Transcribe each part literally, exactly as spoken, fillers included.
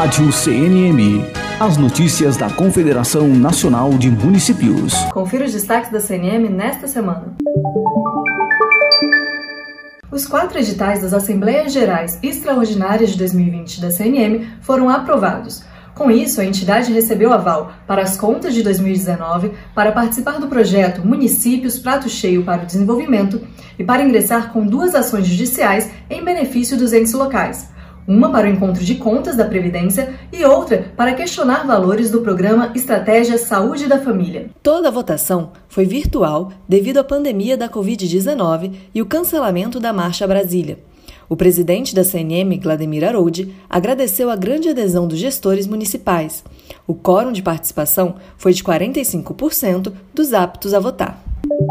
Rádio C N M. As notícias da Confederação Nacional de Municípios. Confira os destaques da C N M nesta semana. Os quatro editais das Assembleias Gerais Extraordinárias de dois mil e vinte da C N M foram aprovados. Com isso, a entidade recebeu aval para as contas de dois mil e dezenove para participar do projeto Municípios Prato Cheio para o Desenvolvimento e para ingressar com duas ações judiciais em benefício dos entes locais. Uma para o encontro de contas da Previdência e outra para questionar valores do programa Estratégia Saúde da Família. Toda a votação foi virtual devido à pandemia da covid dezenove e o cancelamento da Marcha Brasília. O presidente da C N M, Glademir Aroldi, agradeceu a grande adesão dos gestores municipais. O quórum de participação foi de quarenta e cinco por cento dos aptos a votar.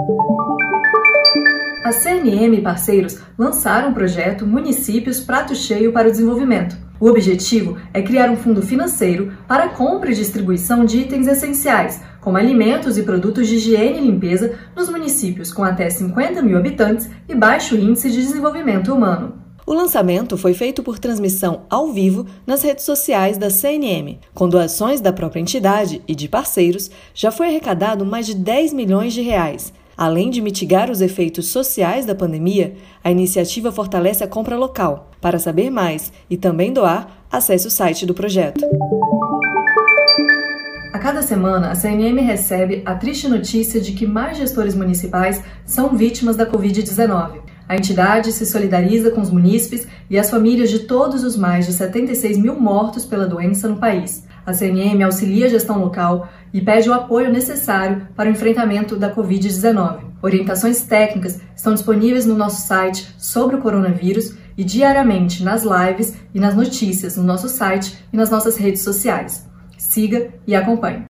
A C N M e parceiros lançaram o projeto Municípios Prato Cheio para o Desenvolvimento. O objetivo é criar um fundo financeiro para a compra e distribuição de itens essenciais, como alimentos e produtos de higiene e limpeza, nos municípios com até cinquenta mil habitantes e baixo índice de desenvolvimento humano. O lançamento foi feito por transmissão ao vivo nas redes sociais da C N M. Com doações da própria entidade e de parceiros, já foi arrecadado mais de dez milhões de reais. Além de mitigar os efeitos sociais da pandemia, a iniciativa fortalece a compra local. Para saber mais e também doar, acesse o site do projeto. A cada semana, a C N M recebe a triste notícia de que mais gestores municipais são vítimas da covid dezenove. A entidade se solidariza com os munícipes e as famílias de todos os mais de setenta e seis mil mortos pela doença no país. A C N M auxilia a gestão local e pede o apoio necessário para o enfrentamento da covid dezenove. Orientações técnicas estão disponíveis no nosso site sobre o coronavírus e diariamente nas lives e nas notícias no nosso site e nas nossas redes sociais. Siga e acompanhe.